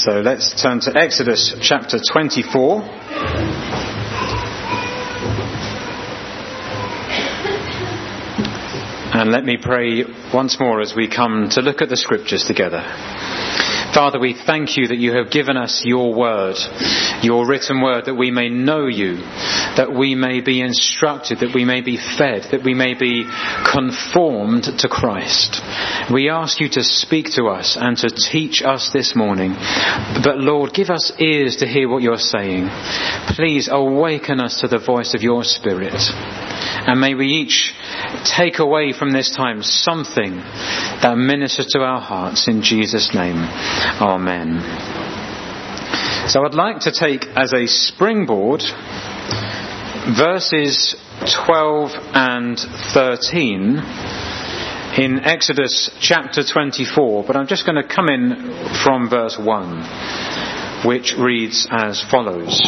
So let's turn to Exodus chapter 24. And let me pray once more as we come to look at the scriptures together. Father, we thank you that you have given us your word, your written word, that we may know you, that we may be instructed, that we may be fed, that we may be conformed to Christ. We ask you to speak to us and to teach us this morning. But Lord, give us ears to hear what you're saying. Please awaken us to the voice of your Spirit. And may we each take away from this time something that ministers to our hearts in Jesus' name. Amen. So I'd like to take as a springboard verses 12 and 13 in Exodus chapter 24, but I'm just going to come in from verse 1, which reads as follows.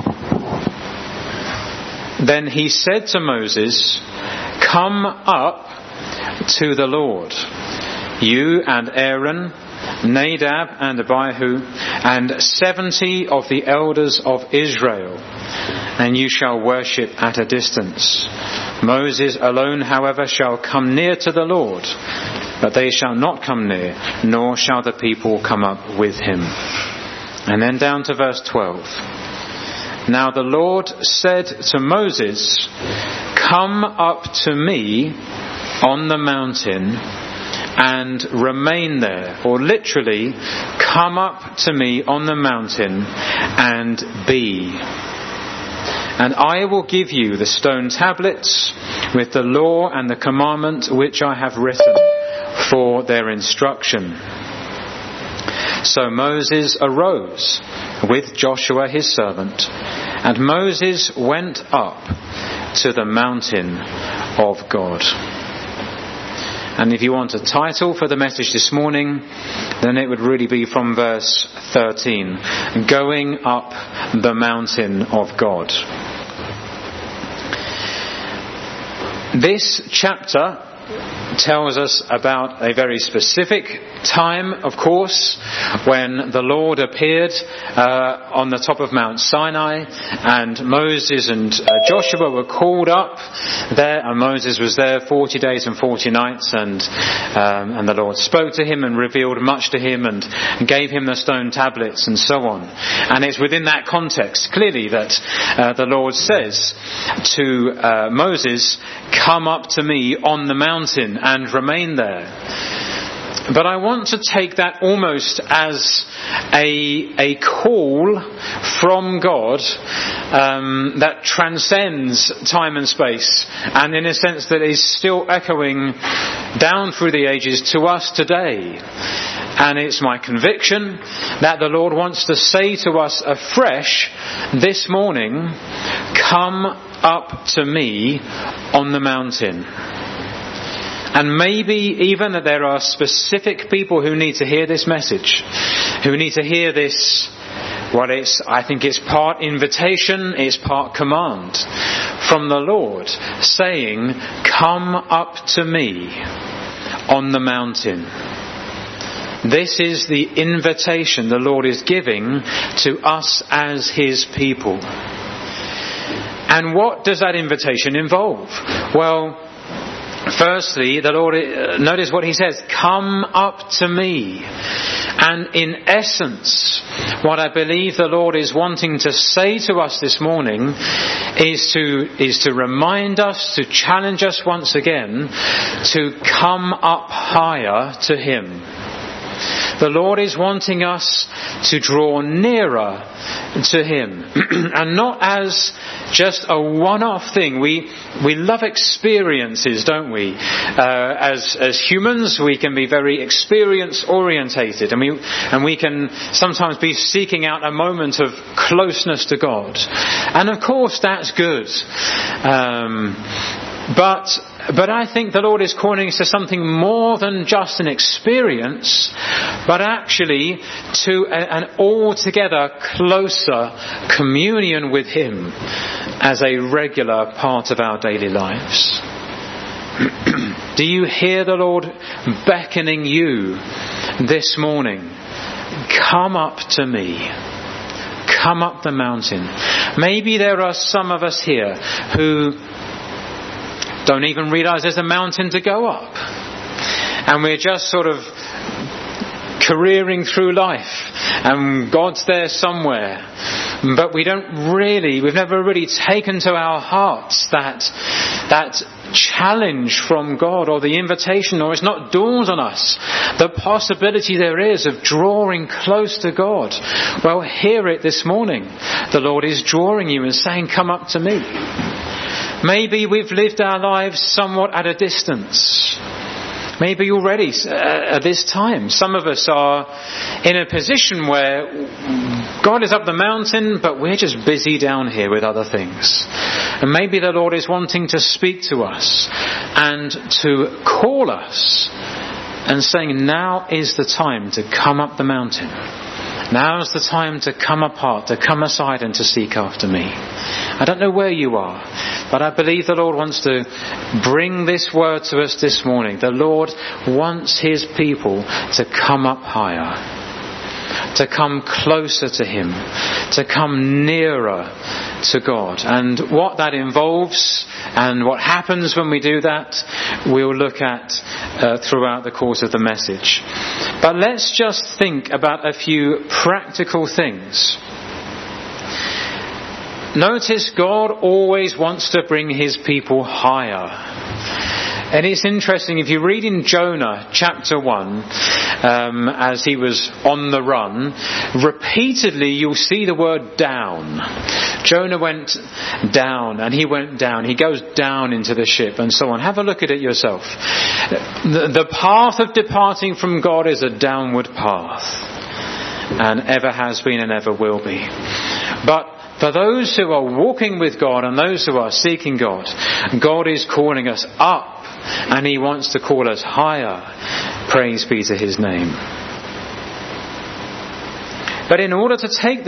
Then he said to Moses, "Come up to the Lord, you and Aaron, Nadab and Abihu, and 70 of the elders of Israel, and you shall worship at a distance. Moses alone, however, shall come near to the Lord, but they shall not come near, nor shall the people come up with him." And then down to verse 12. Now the Lord said to Moses, "Come up to me on the mountain and remain there." Or literally, come up to me on the mountain and be. "And I will give you the stone tablets with the law and the commandment which I have written for their instruction." So Moses arose with Joshua his servant, and Moses went up to the mountain of God. And if you want a title for the message this morning, then it would really be from verse 13, Going Up the Mountain of God. This chapter tells us about a very specific time, of course, when the Lord appeared on the top of Mount Sinai, and Moses and Joshua were called up there, and Moses was there 40 days and 40 nights, and the Lord spoke to him and revealed much to him and gave him the stone tablets and so on. And it's within that context, clearly, that the Lord says to Moses, "Come up to me on the mountain and remain there." But I want to take that almost as a call from God that transcends time and space, and in a sense that is still echoing down through the ages to us today. And it's my conviction that the Lord wants to say to us afresh this morning, "Come up to me on the mountain." And maybe even that there are specific people who need to hear this message, who need to hear this. I think it's part invitation, it's part command from the Lord, saying, "Come up to me on the mountain." This is the invitation the Lord is giving to us as his people. And what does that invitation involve? Well, firstly, the Lord, notice what he says, "Come up to me." And in essence, what I believe the Lord is wanting to say to us this morning is to remind us, to challenge us once again, to come up higher to him. The Lord is wanting us to draw nearer to him, and not as just a one-off thing. We love experiences, don't we? As humans, we can be very experience orientated, and we can sometimes be seeking out a moment of closeness to God, and of course that's good. But I think the Lord is calling us to something more than just an experience, but actually to an altogether closer communion with him as a regular part of our daily lives. Do you hear the Lord beckoning you this morning come up to me. Come up the mountain. Maybe there are some of us here who don't even realize there's a mountain to go up. And we're just sort of careering through life. And God's there somewhere. But we've never really taken to our hearts that challenge from God, or the invitation, or it's not dawned on us the possibility there is of drawing close to God. Well, hear it this morning. The Lord is drawing you and saying, come up to me. Maybe we've lived our lives somewhat at a distance. Maybe already at this time, some of us are in a position where God is up the mountain, but we're just busy down here with other things. And maybe the Lord is wanting to speak to us and to call us and saying, now is the time to come up the mountain. Now is the time to come apart, to come aside and to seek after me. I don't know where you are, but I believe the Lord wants to bring this word to us this morning. The Lord wants his people to come up higher, to come closer to him, to come nearer to God. And what that involves and what happens when we do that, we'll look at throughout the course of the message. But let's just think about a few practical things. Notice God always wants to bring his people higher. And it's interesting, if you read in Jonah chapter 1, as he was on the run, repeatedly you'll see the word down. Jonah went down, and he went down. He goes down into the ship and so on. Have a look at it yourself. The path of departing from God is a downward path, and ever has been and ever will be. But for those who are walking with God and those who are seeking God, God is calling us up. And he wants to call us higher. Praise be to his name. But in order to take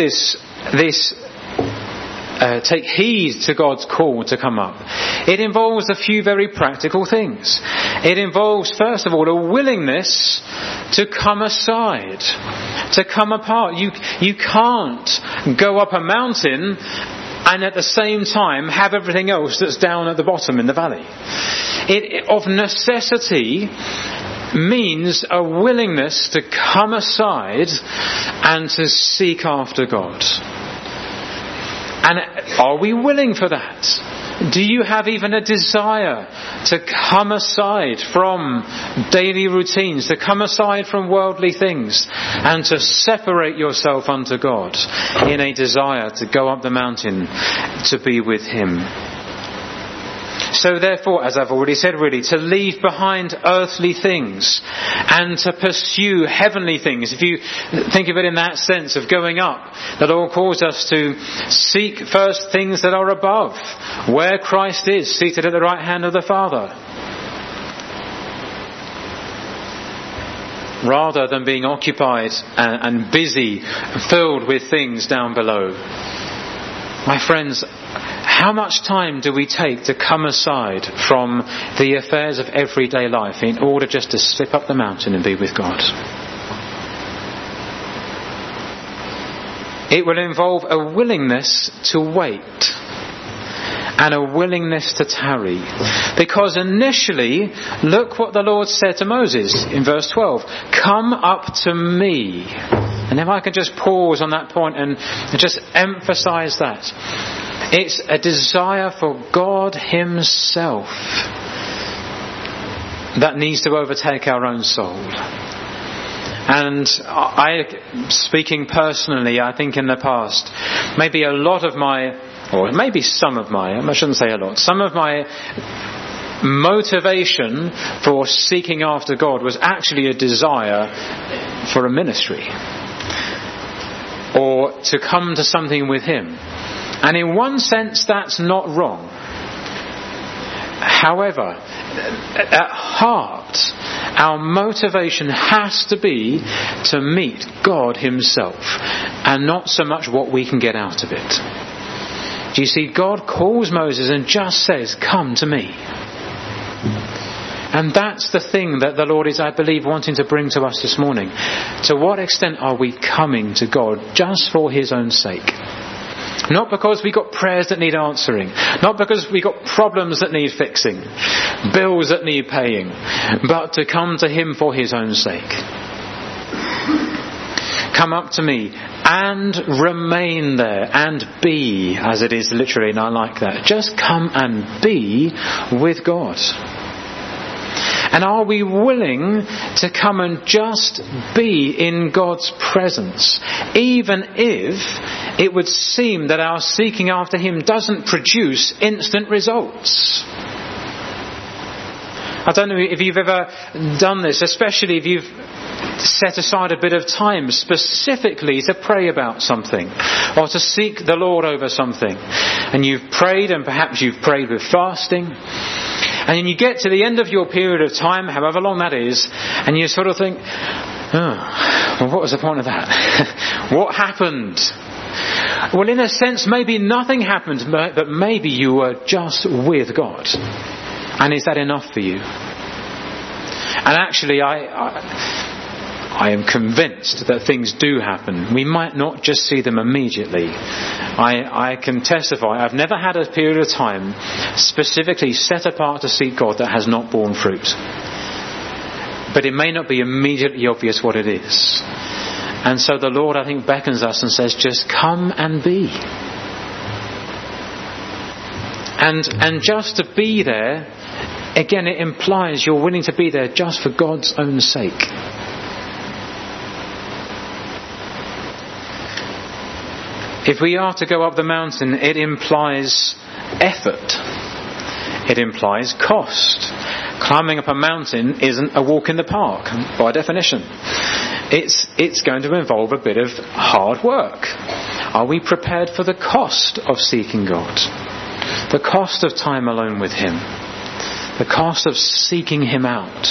take heed to God's call to come up, it involves a few very practical things. It involves, first of all, a willingness to come aside, to come apart. You can't go up a mountain and at the same time have everything else that's down at the bottom in the valley. It of necessity means a willingness to come aside and to seek after God. And are we willing for that? Do you have even a desire to come aside from daily routines, to come aside from worldly things, and to separate yourself unto God in a desire to go up the mountain to be with him? So therefore, as I've already said, really, to leave behind earthly things and to pursue heavenly things. If you think of it in that sense of going up, the Lord calls us to seek first things that are above, where Christ is, seated at the right hand of the Father, rather than being occupied and busy, filled with things down below. My friends, how much time do we take to come aside from the affairs of everyday life in order just to slip up the mountain and be with God? It will involve a willingness to wait and a willingness to tarry. Because initially, look what the Lord said to Moses in verse 12. Come up to me. And if I can just pause on that point and just emphasize that. It's a desire for God himself that needs to overtake our own soul. And speaking personally, I think in the past, maybe a lot of my, or maybe some of my, I shouldn't say a lot, some of my motivation for seeking after God was actually a desire for a ministry or to come to something with him. And in one sense, that's not wrong. However, at heart, our motivation has to be to meet God himself and not so much what we can get out of it. Do you see, God calls Moses and just says, come to me. And that's the thing that the Lord is, I believe, wanting to bring to us this morning. To what extent are we coming to God just for his own sake? Not because we got prayers that need answering. Not because we got problems that need fixing. Bills that need paying. But to come to him for his own sake. Come up to me and remain there and be, as it is literally, and I like that. Just come and be with God. And are we willing to come and just be in God's presence, even if it would seem that our seeking after him doesn't produce instant results? I don't know if you've ever done this, especially if you've set aside a bit of time specifically to pray about something or to seek the Lord over something. And you've prayed, and perhaps you've prayed with fasting. And then you get to the end of your period of time, however long that is, and you sort of think, well, what was the point of that? What happened? Well, in a sense, maybe nothing happened, but maybe you were just with God. And is that enough for you? And actually, I am convinced that things do happen. We might not just see them immediately. I can testify, I've never had a period of time specifically set apart to seek God that has not borne fruit. But it may not be immediately obvious what it is. And so the Lord, I think, beckons us and says, just come and be. And just to be there, again, it implies you're willing to be there just for God's own sake. If we are to go up the mountain, it implies effort. It implies cost. Climbing up a mountain isn't a walk in the park, by definition. It's going to involve a bit of hard work. Are we prepared for the cost of seeking God? The cost of time alone with him? The cost of seeking him out?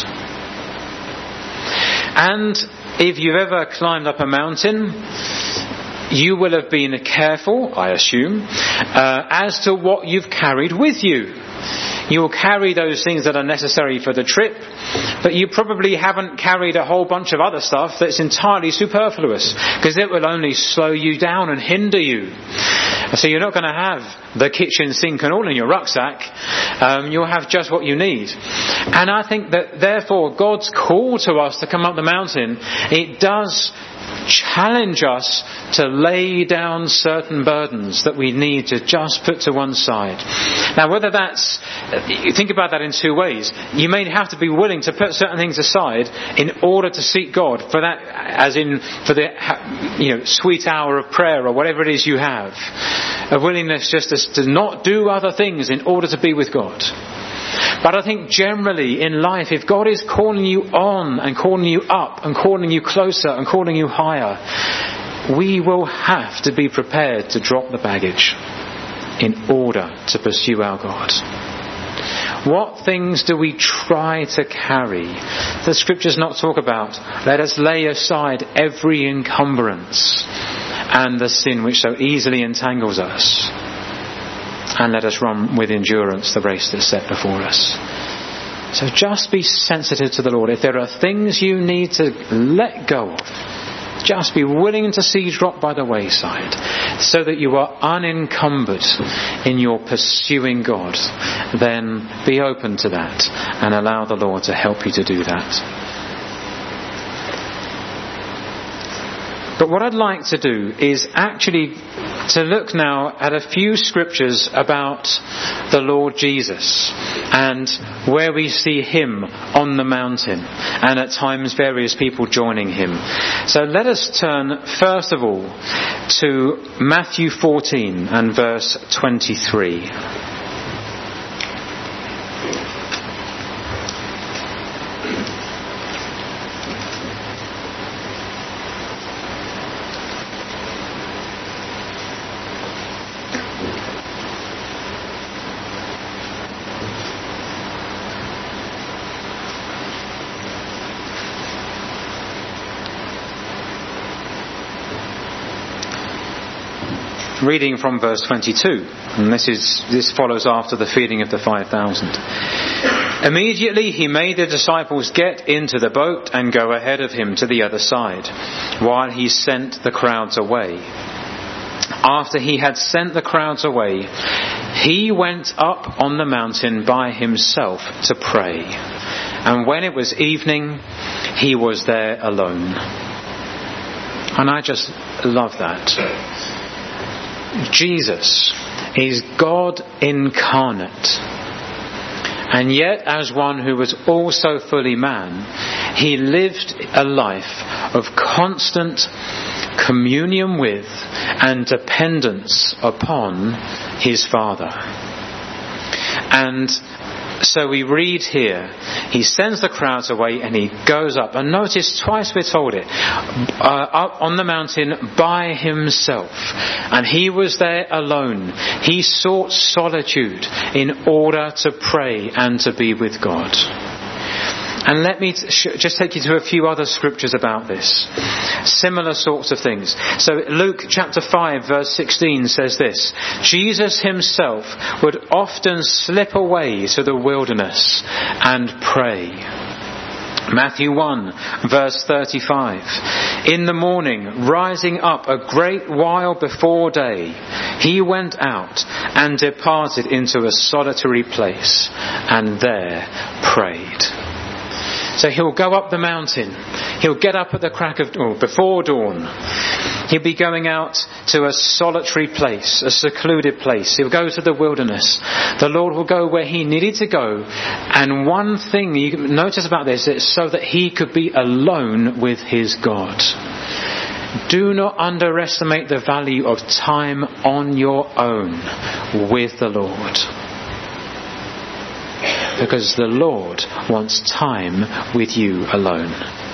And if you've ever climbed up a mountain, you will have been careful, I assume, as to what you've carried with you. You will carry those things that are necessary for the trip, but you probably haven't carried a whole bunch of other stuff that's entirely superfluous, because it will only slow you down and hinder you. So you're not going to have the kitchen sink and all in your rucksack. You'll have just what you need. And I think that therefore God's call to us to come up the mountain, it does challenge us to lay down certain burdens that we need to just put to one side. Now, whether that's, you think about that in two ways. You may have to be willing to put certain things aside in order to seek God for that, as in for the sweet hour of prayer or whatever it is you have. A willingness just to not do other things in order to be with God. But I think generally in life, if God is calling you on and calling you up and calling you closer and calling you higher, we will have to be prepared to drop the baggage in order to pursue our God. What things do we try to carry? The scriptures not talk about, let us lay aside every encumbrance and the sin which so easily entangles us. And let us run with endurance the race that's set before us. So just be sensitive to the Lord. If there are things you need to let go of, just be willing to see drop by the wayside, so that you are unencumbered in your pursuing God. Then be open to that and allow the Lord to help you to do that. But what I'd like to do is actually to look now at a few scriptures about the Lord Jesus and where we see him on the mountain, and at times various people joining him. So let us turn first of all to Matthew 14 and verse 23. Reading from verse 22, and this follows after the feeding of the 5,000. Immediately he made the disciples get into the boat and go ahead of him to the other side, while he sent the crowds away. After he had sent the crowds away, he went up on the mountain by himself to pray. And when it was evening, he was there alone. And I just love that. Jesus is God incarnate. And yet, as one who was also fully man, he lived a life of constant communion with and dependence upon his Father. And so we read here, he sends the crowds away and he goes up. And notice twice we're told it, up on the mountain by himself. And he was there alone. He sought solitude in order to pray and to be with God. And let me just take you to a few other scriptures about this. Similar sorts of things. So Luke chapter 5 verse 16 says this: Jesus himself would often slip away to the wilderness and pray. Matthew 1 verse 35. In the morning, rising up a great while before day, he went out and departed into a solitary place and there prayed. So he'll go up the mountain. He'll get up at the crack of dawn, before dawn. He'll be going out to a solitary place, a secluded place. He'll go to the wilderness. The Lord will go where he needed to go. And one thing you can notice about this is so that he could be alone with his God. Do not underestimate the value of time on your own with the Lord. Because the Lord wants time with you alone.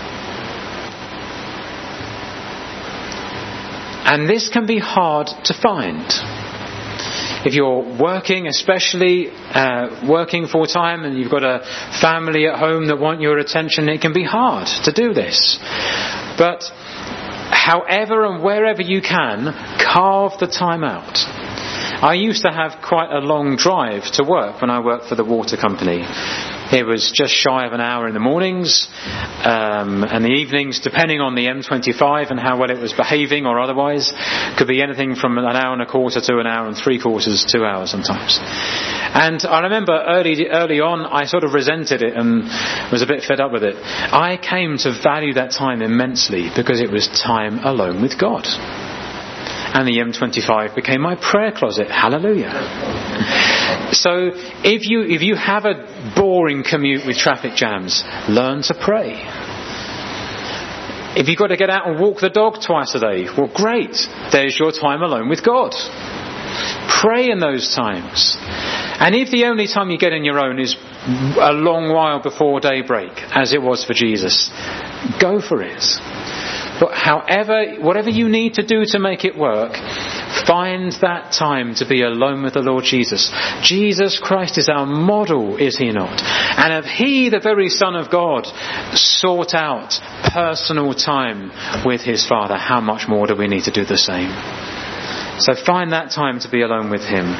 And this can be hard to find. If you're working, especially working full time, and you've got a family at home that want your attention, it can be hard to do this. But however and wherever you can, carve the time out. I used to have quite a long drive to work when I worked for the water company. It was just shy of an hour in the mornings, and the evenings, depending on the M25 and how well it was behaving or otherwise, could be anything from an hour and a quarter to an hour and 3/4, 2 hours sometimes. And I remember early on, I sort of resented it and was a bit fed up with it. I came to value that time immensely because it was time alone with God. And the M25 became my prayer closet. Hallelujah. So if you have a boring commute with traffic jams, learn to pray. If you've got to get out and walk the dog twice a day, well, great. There's your time alone with God. Pray in those times. And if the only time you get in your own is a long while before daybreak, as it was for Jesus, go for it. But whatever you need to do to make it work, find that time to be alone with the Lord Jesus. Jesus Christ is our model, is he not? And if he, the very Son of God, sought out personal time with his Father, how much more do we need to do the same? So find that time to be alone with him.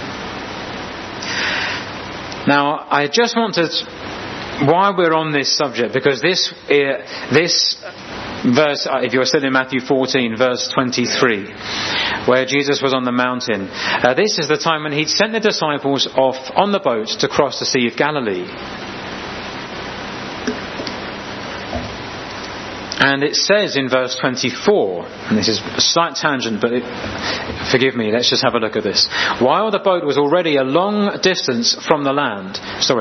Now, I just want to, while we're on this subject, because this verse, if you're still in Matthew 14, verse 23, where Jesus was on the mountain, this is the time when he'd sent the disciples off on the boat to cross the Sea of Galilee. And it says in verse 24, and this is a slight tangent, but forgive me, let's just have a look at this. While the boat was already a long distance from the land,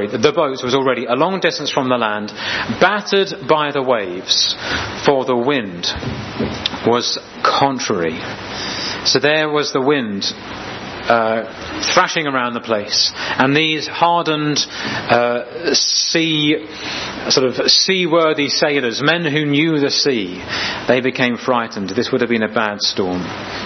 battered by the waves, for the wind was contrary. So there was the wind thrashing around the place, and these hardened seaworthy sailors, men who knew the sea, they became frightened. This would have been a bad storm.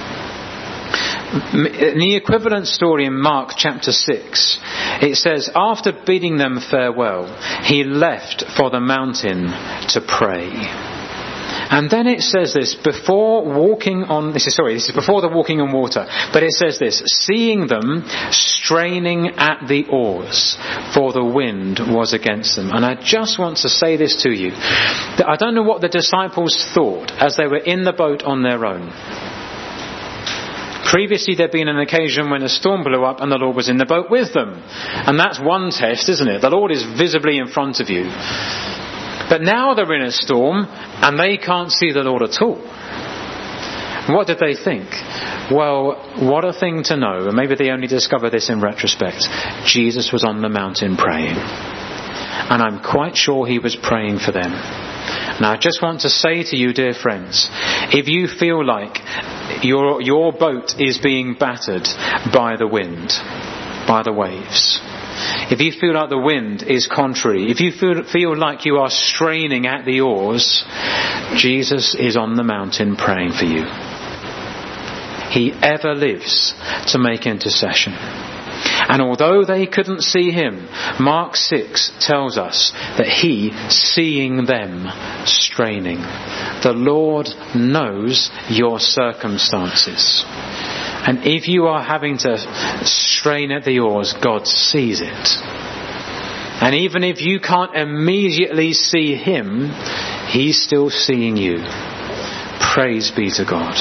In the equivalent story in Mark chapter 6, it says, after bidding them farewell, he left for the mountain to pray. And then it says this, this is before the walking on water, but it says this, seeing them straining at the oars, for the wind was against them. And I just want to say this to you, that I don't know what the disciples thought as they were in the boat on their own. Previously there'd been an occasion when a storm blew up and the Lord was in the boat with them. And that's one test, isn't it? The Lord is visibly in front of you. But now they're in a storm and they can't see the Lord at all. What did they think? Well, what a thing to know, and maybe they only discover this in retrospect. Jesus was on the mountain praying. And I'm quite sure he was praying for them. Now I just want to say to you, dear friends, if you feel like your boat is being battered by the wind, by the waves, if you feel like the wind is contrary, if you feel like you are straining at the oars, Jesus is on the mountain praying for you. He ever lives to make intercession. And although they couldn't see him, Mark 6 tells us that he, seeing them straining. The Lord knows your circumstances. And if you are having to strain at the oars, God sees it. And even if you can't immediately see him, he's still seeing you. Praise be to God.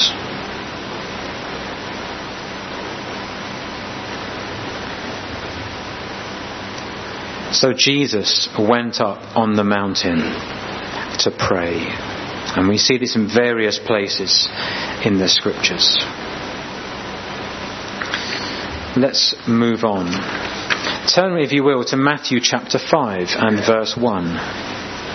So Jesus went up on the mountain to pray. And we see this in various places in the scriptures. Let's move on. Turn, if you will, to Matthew chapter 5 and verse 1.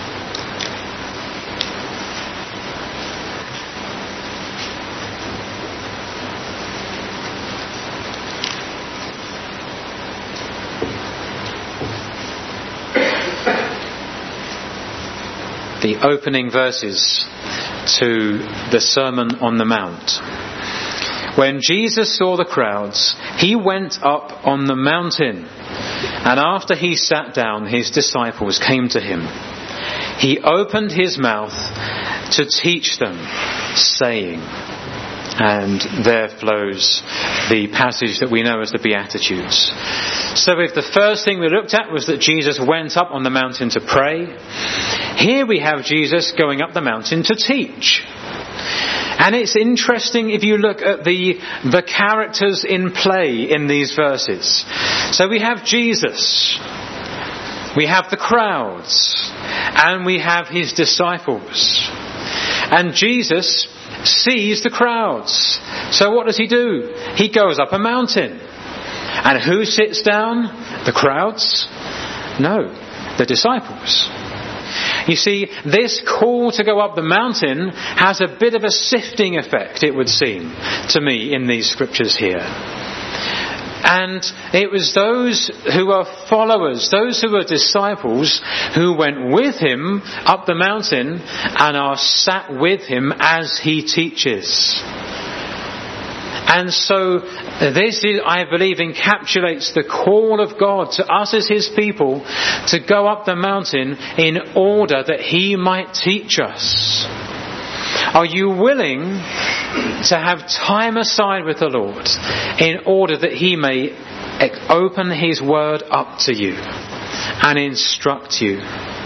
The opening verses to the Sermon on the Mount. When Jesus saw the crowds, he went up on the mountain, and after he sat down, his disciples came to him. He opened his mouth to teach them, saying, and there flows the passage that we know as the Beatitudes. So if the first thing we looked at was that Jesus went up on the mountain to pray, here we have Jesus going up the mountain to teach. And it's interesting if you look at the characters in play in these verses. So we have Jesus, we have the crowds, and we have his disciples. And Jesus sees the crowds. So what does he do? He goes up a mountain. And who sits down? The crowds? No, the disciples. You see, this call to go up the mountain has a bit of a sifting effect, it would seem to me, in these scriptures here. And it was those who were followers, those who were disciples, who went with him up the mountain and are sat with him as he teaches. And so this, I believe, encapsulates the call of God to us as his people to go up the mountain in order that he might teach us. Are you willing to have time aside with the Lord in order that he may open his word up to you and instruct you?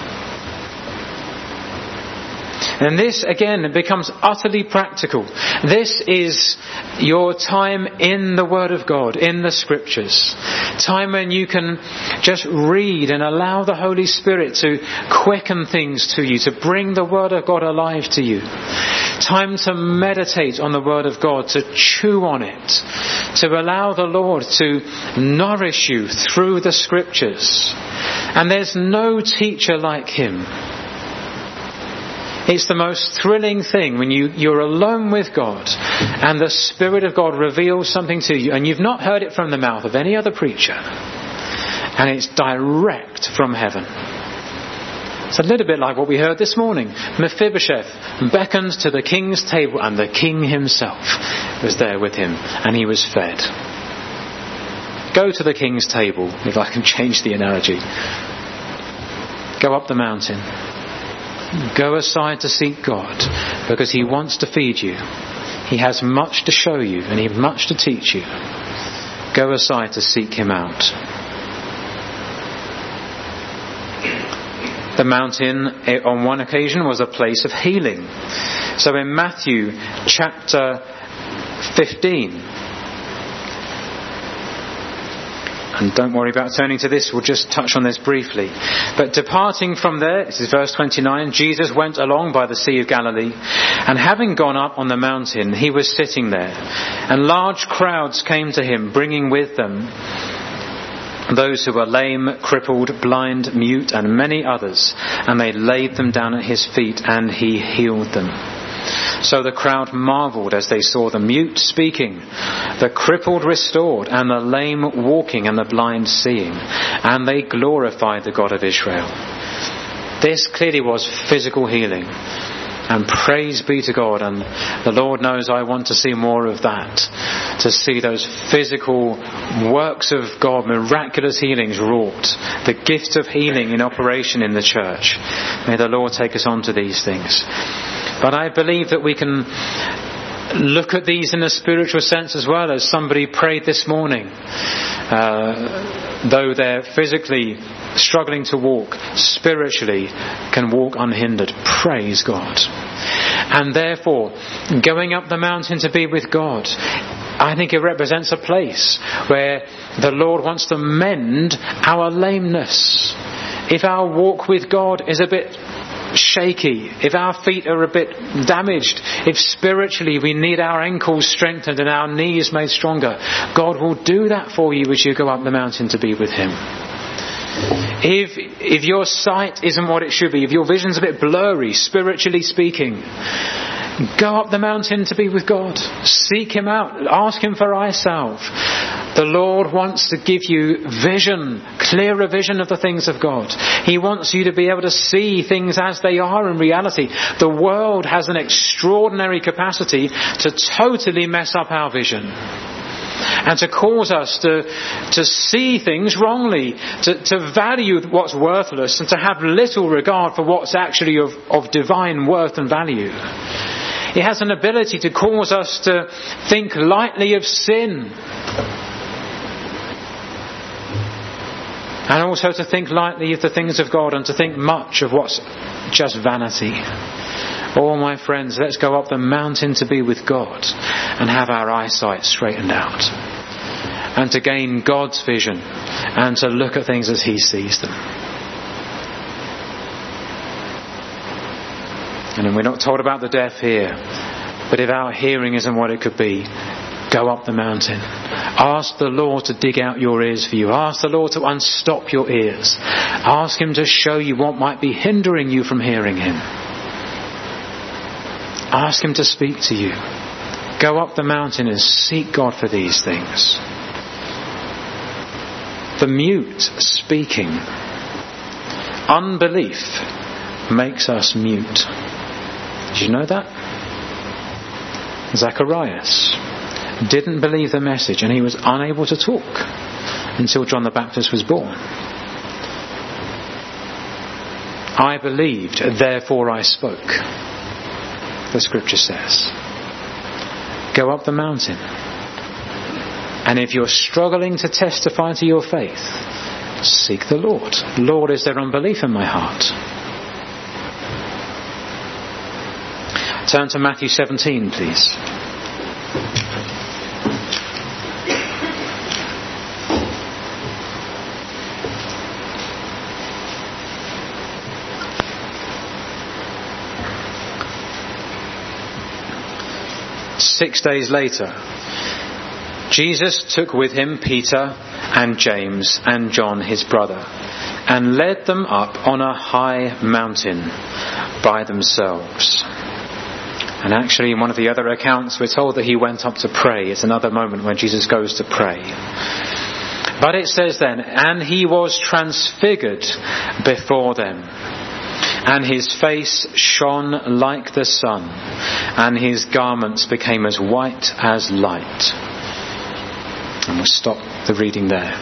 And this, again, becomes utterly practical. This is your time in the Word of God, in the Scriptures. Time when you can just read and allow the Holy Spirit to quicken things to you, to bring the Word of God alive to you. Time to meditate on the Word of God, to chew on it, to allow the Lord to nourish you through the Scriptures. And there's no teacher like him. It's the most thrilling thing when you're alone with God and the Spirit of God reveals something to you and you've not heard it from the mouth of any other preacher, and it's direct from heaven. It's a little bit like what we heard this morning. Mephibosheth beckoned to the king's table and the king himself was there with him and he was fed. Go to the king's table, if I can change the analogy. Go up the mountain. Go aside to seek God, because he wants to feed you. He has much to show you and he has much to teach you. Go aside to seek him out. The mountain on one occasion was a place of healing. So in Matthew chapter 15, and don't worry about turning to this, we'll just touch on this briefly. But departing from there, this is verse 29, Jesus went along by the Sea of Galilee, and having gone up on the mountain, he was sitting there. And large crowds came to him, bringing with them those who were lame, crippled, blind, mute, and many others. And they laid them down at his feet, and he healed them. So the crowd marvelled as they saw the mute speaking, the crippled restored, and the lame walking, and the blind seeing. And they glorified the God of Israel. This clearly was physical healing. And praise be to God. And the Lord knows I want to see more of that. To see those physical works of God, miraculous healings wrought. The gift of healing in operation in the church. May the Lord take us on to these things. But I believe that we can look at these in a spiritual sense as well, as somebody prayed this morning. Though they're physically struggling to walk, spiritually can walk unhindered. Praise God. And therefore, going up the mountain to be with God, I think it represents a place where the Lord wants to mend our lameness. If our walk with God is a bit shaky, if our feet are a bit damaged, if spiritually we need our ankles strengthened and our knees made stronger, God will do that for you as you go up the mountain to be with him. If your sight isn't what it should be, if your vision's a bit blurry, spiritually speaking, go up the mountain to be with God. Seek him out. Ask him for eye salve. The Lord wants to give you vision, clearer vision of the things of God. He wants you to be able to see things as they are in reality. The world has an extraordinary capacity to totally mess up our vision. And to cause us to see things wrongly, to value what's worthless, and to have little regard for what's actually of divine worth and value. It has an ability to cause us to think lightly of sin. And also to think lightly of the things of God, and to think much of what's just vanity. Oh, my friends, let's go up the mountain to be with God and have our eyesight straightened out. And to gain God's vision and to look at things as he sees them. And we're not told about the deaf here, but if our hearing isn't what it could be, go up the mountain. Ask the Lord to dig out your ears for you. Ask the Lord to unstop your ears. Ask him to show you what might be hindering you from hearing him. Ask him to speak to you. Go up the mountain and seek God for these things. The mute speaking. Unbelief makes us mute. Did you know that? Zacharias didn't believe the message, and he was unable to talk until John the Baptist was born. I believed, therefore I spoke. The scripture says. Go up the mountain. And if you're struggling to testify to your faith, seek the Lord. Lord, is there unbelief in my heart? Turn to Matthew 17, please. "6 days later, Jesus took with him Peter and James and John his brother, and led them up on a high mountain by themselves." And actually, in one of the other accounts, we're told that he went up to pray. It's another moment when Jesus goes to pray. But it says then, "And he was transfigured before them, and his face shone like the sun, and his garments became as white as light." And we'll stop the reading there.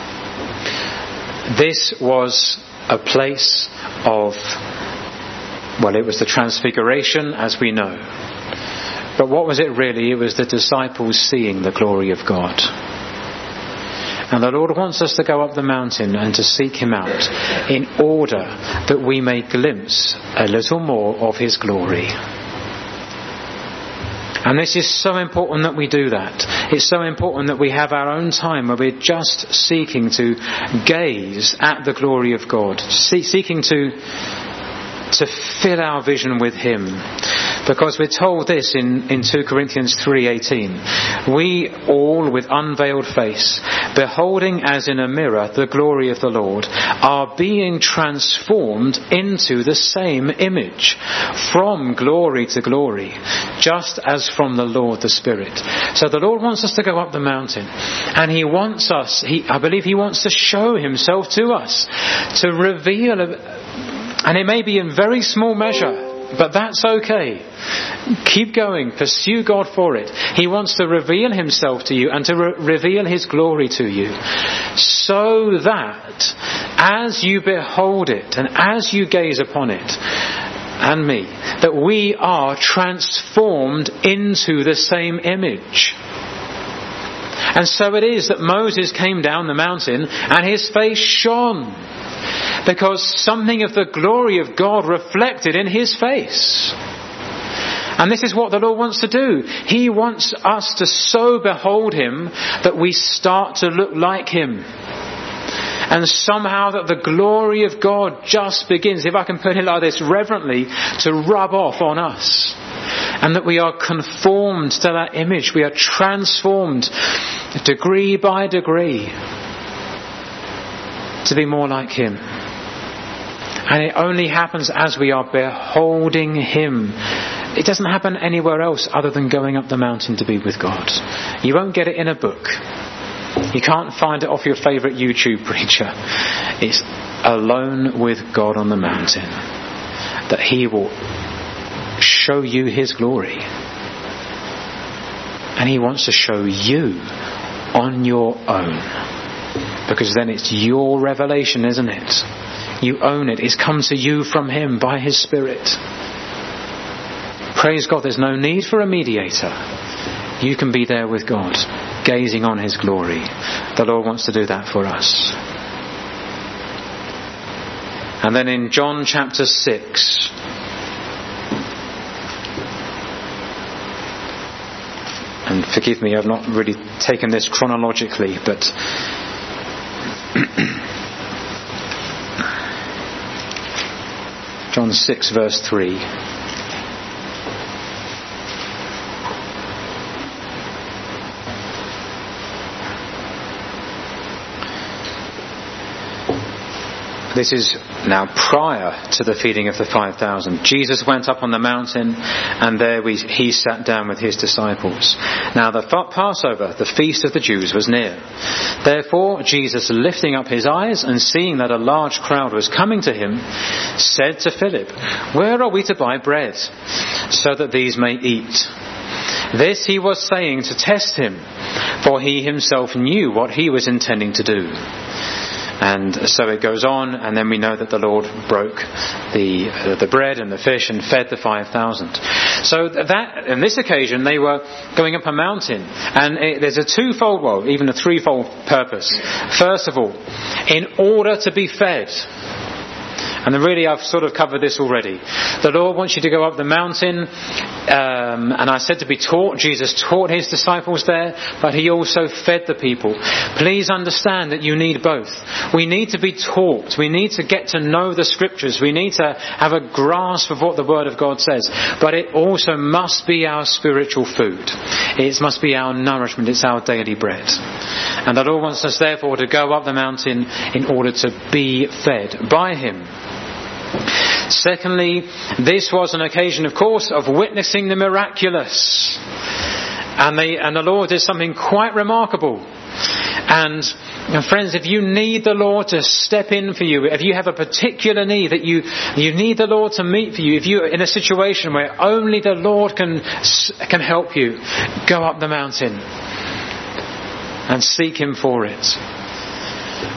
This was a place of Well, it was the transfiguration, as we know. But what was it really? It was the disciples seeing the glory of God. And the Lord wants us to go up the mountain and to seek him out in order that we may glimpse a little more of his glory. And this is so important that we do that. It's so important that we have our own time where we're just seeking to gaze at the glory of God, seeking to fill our vision with him. Because we're told this in 2 Corinthians 3:18. We all, with unveiled face, beholding as in a mirror the glory of the Lord, are being transformed into the same image, from glory to glory, just as from the Lord the Spirit. So the Lord wants us to go up the mountain, and he wants us, I believe he wants to show himself to us, to reveal, and it may be in very small measure, but that's okay. Keep going. Pursue God for it. He wants to reveal himself to you and to reveal his glory to you, so that as you behold it and as you gaze upon it, and me, that we are transformed into the same image. And so it is that Moses came down the mountain and his face shone, because something of the glory of God reflected in his face. And this is what the Lord wants to do. He wants us to so behold him that we start to look like him. And somehow that the glory of God just begins, if I can put it like this, reverently, to rub off on us. And that we are conformed to that image. We are transformed degree by degree to be more like him. And it only happens as we are beholding him. It doesn't happen anywhere else other than going up the mountain to be with God. You won't get it in a book. You can't find it off your favourite YouTube preacher. It's alone with God on the mountain that he will show you his glory. And he wants to show you on your own. Because then it's your revelation, isn't it? You own it. It's come to you from him by his Spirit. Praise God, there's no need for a mediator. You can be there with God, gazing on his glory. The Lord wants to do that for us. And then in John chapter 6, and forgive me, I've not really taken this chronologically, but John 6 verse 3. This is now prior to the feeding of the 5,000. Jesus went up on the mountain, and there he sat down with his disciples. Now the Passover, the feast of the Jews, was near. Therefore Jesus, lifting up his eyes and seeing that a large crowd was coming to him, said to Philip, "Where are we to buy bread, so that these may eat?" This he was saying to test him, for he himself knew what he was intending to do. And so it goes on, and then we know that the Lord broke the bread and the fish and fed the 5,000. So that, on this occasion, they were going up a mountain, and there's a twofold, well, even a threefold purpose. First of all, in order to be fed. And really, I've sort of covered this already. The Lord wants you to go up the mountain, and I said to be taught. Jesus taught his disciples there, but he also fed the people. Please understand that you need both. We need to be taught. We need to get to know the scriptures. We need to have a grasp of what the Word of God says. But it also must be our spiritual food. It must be our nourishment. It's our daily bread. And the Lord wants us therefore to go up the mountain in order to be fed by him. Secondly, this was an occasion, of course, of witnessing the miraculous. And the Lord did something quite remarkable. And friends, if you need the Lord to step in for you, if you have a particular need that you need the Lord to meet for you, if you're in a situation where only the Lord can help you, go up the mountain and seek him for it.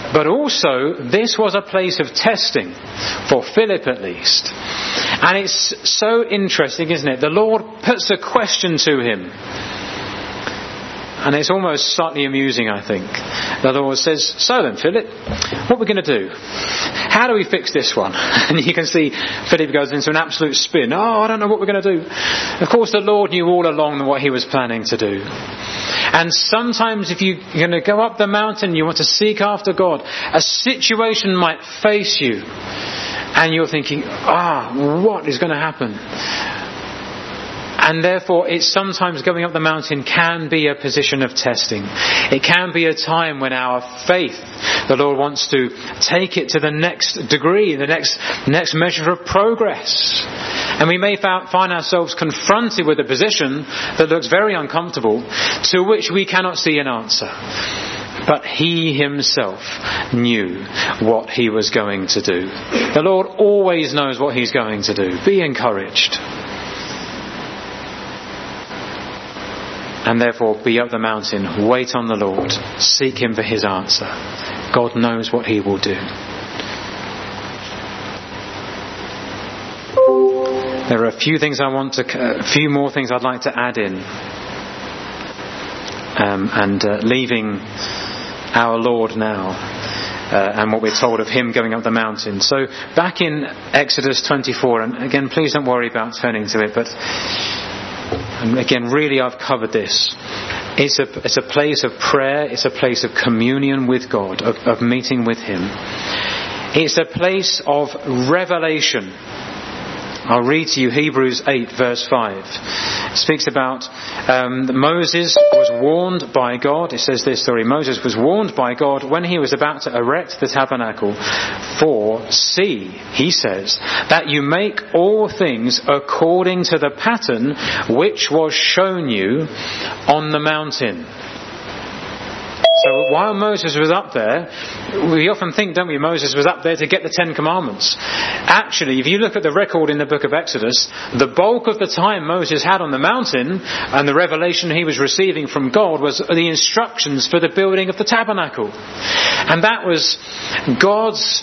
But also, this was a place of testing, for Philip at least. And it's so interesting, isn't it? The Lord puts a question to him. And it's almost slightly amusing, I think. The Lord says, so then, Philip, what are we going to do? How do we fix this one? And you can see Philip goes into an absolute spin. Oh, I don't know what we're going to do. Of course, the Lord knew all along what he was planning to do. And sometimes if you're going to go up the mountain, you want to seek after God, a situation might face you. And you're thinking, what is going to happen? And therefore, it's sometimes going up the mountain can be a position of testing. It can be a time when our faith, the Lord wants to take it to the next degree, the next measure of progress. And we may find ourselves confronted with a position that looks very uncomfortable, to which we cannot see an answer. But he himself knew what he was going to do. The Lord always knows what he's going to do. Be encouraged. And therefore, be up the mountain, wait on the Lord, seek him for his answer. God knows what he will do. There are a few more things I'd like to add in. Leaving our Lord now, and what we're told of him going up the mountain. So, back in Exodus 24, and again, please don't worry about turning to it, but and again, really I've covered this. It's a place of prayer. It's a place of communion with God, of meeting with him. It's a place of revelation. I'll read to you Hebrews 8 verse 5. It speaks about Moses was warned by God. It says this story. Moses was warned by God when he was about to erect the tabernacle. For see, he says, that you make all things according to the pattern which was shown you on the mountain. So while Moses was up there, we often think, don't we, Moses was up there to get the 10 Commandments. Actually, if you look at the record in the book of Exodus, the bulk of the time Moses had on the mountain and the revelation he was receiving from God was the instructions for the building of the tabernacle. And that was God's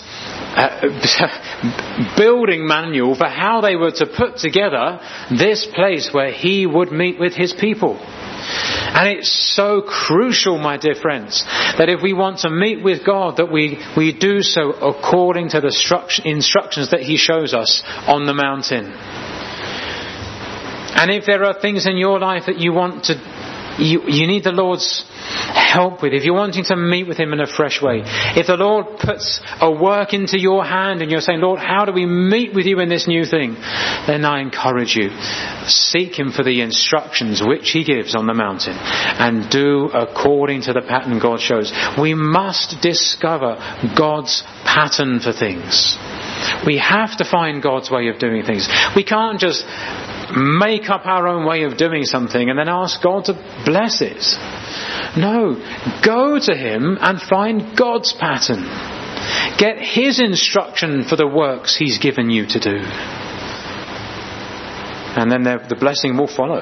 building manual for how they were to put together this place where he would meet with his people. And it's so crucial, my dear friends, that if we want to meet with God, that we do so according to the instructions that he shows us on the mountain. And if there are things in your life that you need the Lord's help with, if you're wanting to meet with him in a fresh way, if the Lord puts a work into your hand and you're saying, Lord, how do we meet with you in this new thing? Then I encourage you, seek him for the instructions which he gives on the mountain and do according to the pattern God shows. We must discover God's pattern for things. We have to find God's way of doing things. We can't just make up our own way of doing something and then ask God to bless it. No, go to him and find God's pattern. Get his instruction for the works he's given you to do. And then the blessing will follow.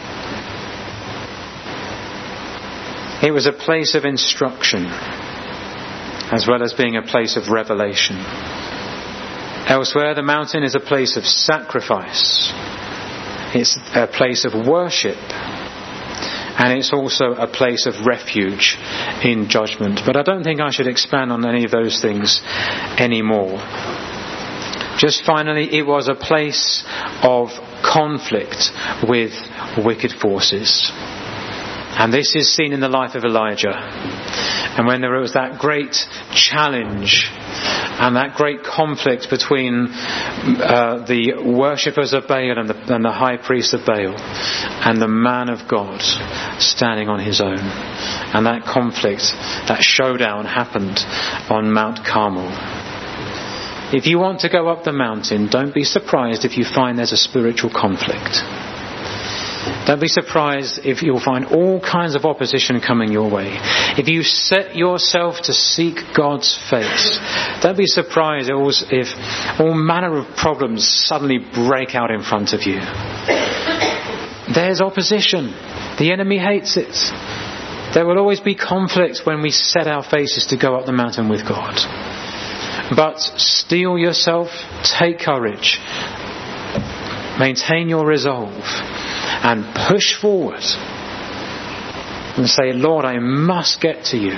It was a place of instruction as well as being a place of revelation. Elsewhere, the mountain is a place of sacrifice. It's a place of worship. And it's also a place of refuge in judgment. But I don't think I should expand on any of those things anymore. Just finally, it was a place of conflict with wicked forces. And this is seen in the life of Elijah. And when there was that great challenge and that great conflict between the worshippers of Baal and the high priest of Baal and the man of God standing on his own. And that conflict, that showdown happened on Mount Carmel. If you want to go up the mountain, don't be surprised if you find there's a spiritual conflict. Don't be surprised if you'll find all kinds of opposition coming your way. If you set yourself to seek God's face, don't be surprised if all manner of problems suddenly break out in front of you. There's opposition. The enemy hates it. There will always be conflict when we set our faces to go up the mountain with God. But steel yourself, take courage, maintain your resolve, and push forward and say, Lord, I must get to you.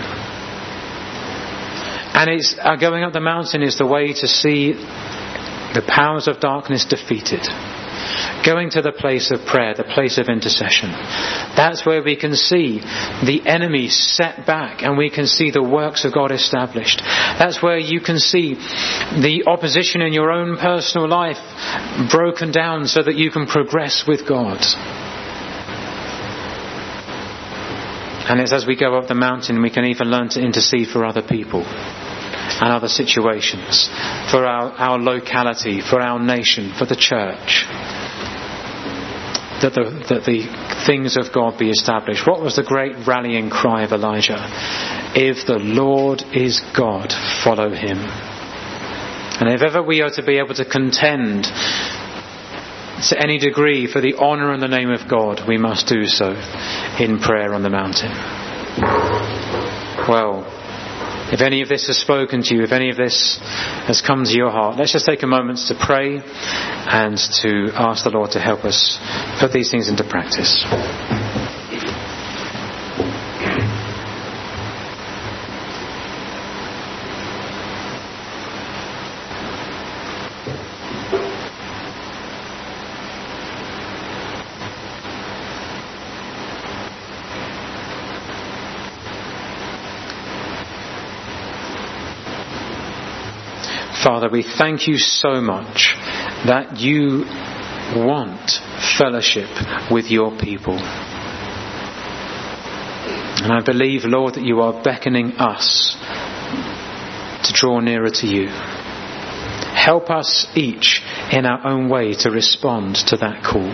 And going up the mountain is the way to see the powers of darkness defeated. Going to the place of prayer, the place of intercession. That's where we can see the enemy set back and we can see the works of God established. That's where you can see the opposition in your own personal life broken down so that you can progress with God. And it's as we go up the mountain we can even learn to intercede for other people and other situations, for our locality, for our nation, for the church. That the things of God be established. What was the great rallying cry of Elijah? If the Lord is God, follow him. And if ever we are to be able to contend to any degree for the honour and the name of God, we must do so in prayer on the mountain. Well, if any of this has spoken to you, if any of this has come to your heart, let's just take a moment to pray and to ask the Lord to help us put these things into practice. Father, we thank you so much that you want fellowship with your people. And I believe, Lord, that you are beckoning us to draw nearer to you. Help us each in our own way to respond to that call.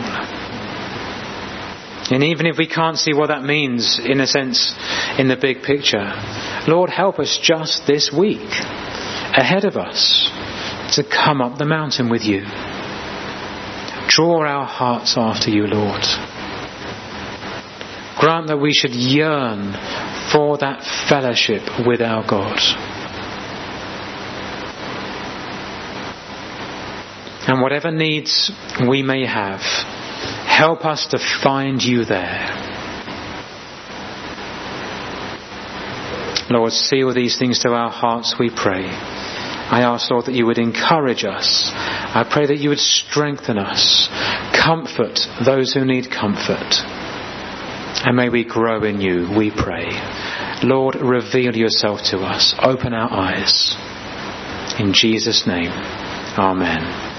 And even if we can't see what that means, in a sense, in the big picture, Lord, help us just this week ahead of us to come up the mountain with you. Draw our hearts after you, Lord. Grant that we should yearn for that fellowship with our God. And whatever needs we may have, help us to find you there. Lord, seal these things to our hearts, we pray. I ask, Lord, that you would encourage us. I pray that you would strengthen us. Comfort those who need comfort. And may we grow in you, we pray. Lord, reveal yourself to us. Open our eyes. In Jesus' name, amen.